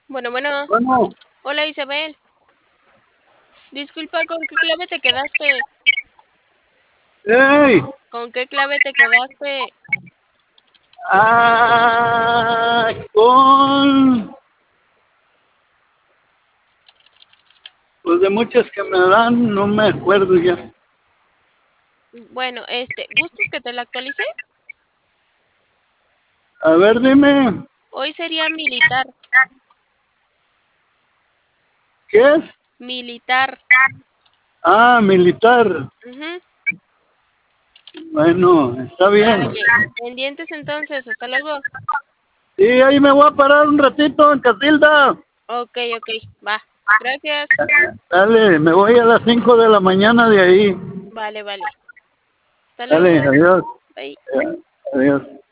Bueno, bueno. Bueno, Hola Isabel. Disculpa, ¿con qué clave te quedaste? hey, ¿Con qué clave te quedaste? con, pues de muchas que me dan, no me acuerdo ya. Bueno, ¿gustas que te la actualice? A ver, dime, Hoy sería militar. ¿qué es? Militar. Militar. Ujú. Bueno, está bien. Vale. Pendientes entonces, hasta luego. Sí, ahí me voy a parar un ratito en Casilda. Ok, va. Gracias. Dale, me voy a las 5 de la mañana de ahí. Vale. Hasta Dale, luego. adiós. Bye. Adiós.